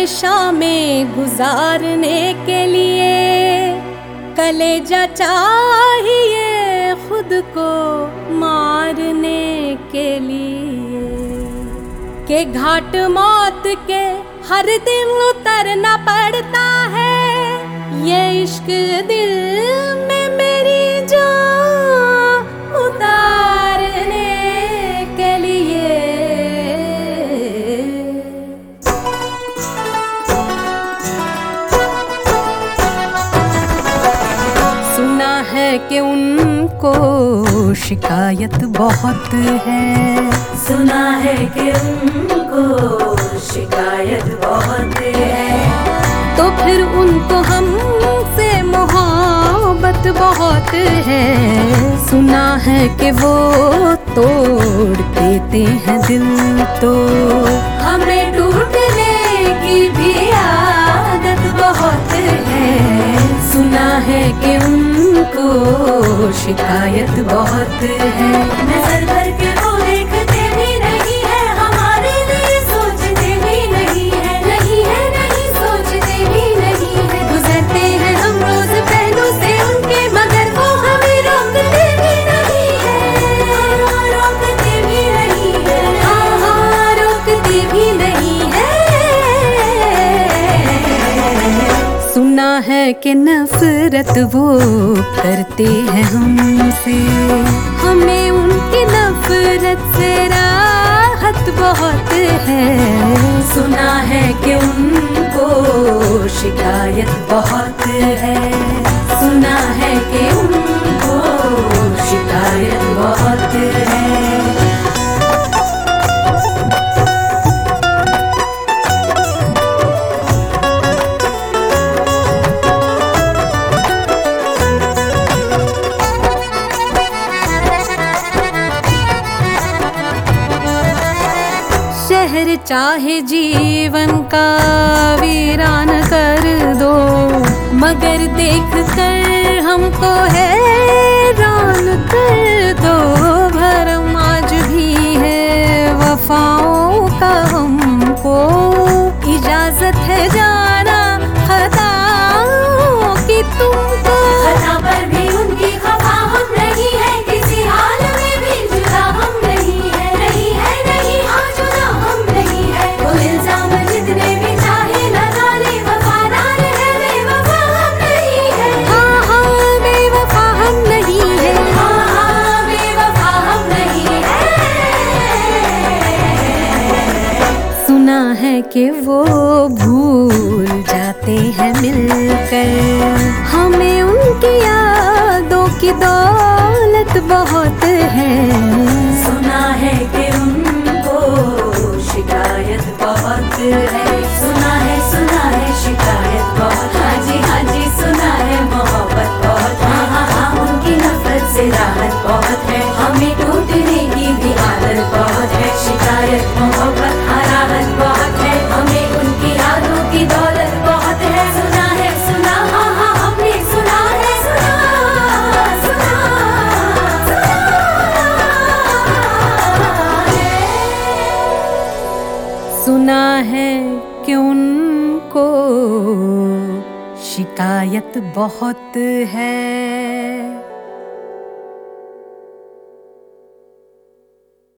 शामें गुजारने के लिए कलेजा चाहिए खुद को मारने के लिए, के घाट मौत के हर दिन उतरना पड़ता है, ये इश्क दिल में मेरी जान उतारने के लिए। सुना है कि उनको शिकायत बहुत है, सुना है कि उनको शिकायत बहुत है, तो फिर उनको हमसे मोहब्बत बहुत है। सुना है कि वो तोड़ देते हैं दिल, तो हमें टूटने की भी आदत बहुत है। सुना है कि उनको शिकायत बहुत है। नजर भर के वो देखते भी नहीं है, हमारे लिए सोचते भी नहीं है, नहीं है नहीं सोचते भी नहीं है। गुजरते हैं हम रोज पहलू से उनके, मगर वो हमें रोकते भी नहीं है, रोकते भी नहीं है, हाँ रोकते भी नहीं है। सुना है कि नफरत वो करते हैं हमसे, हमें उनकी नफरत से राहत बहुत है। सुना है कि उनको शिकायत बहुत है, सुना है कि उनको शिकायत बहुत है। शहर चाहे जीवन का वीरान कर दो, मगर देख कर हमको हैरान कर दो। भरम आज भी है वफाओं का, हमको इजाजत है जाना खताओं की तुमको। खता पर भी उनकी खफा हम नहीं है, किसी हाल में भी जुदा हम नहीं है, नहीं है नहीं हाँ जुदा हम नहीं है। वो इल्जाम जितने भी चाहे लगा ले, वफादार है बेवफा हम नहीं है, हाँ बेवफा हम नहीं है, हाँ बेवफा हम नहीं है। सुना है कि वो भूल जाते हैं मिलकर, हमें उनकी यादों की दौलत बहुत है। सुना है कि उनको शिकायत बहुत है, सुना है शिकायत बहुत। हाँ जी सुना है मोहब्बत बहुत, हाँ उनकी नफरत से राहत बहुत है, हमें टूटने की भी आदत बहुत है। शिकायत मोहब्बत राहत बहुत है, हमें उनकी यादों की दौलत बहुत है। सुना है सुना हाँ हमने सुना है, सुना है कि उनको शिकायत बहुत है।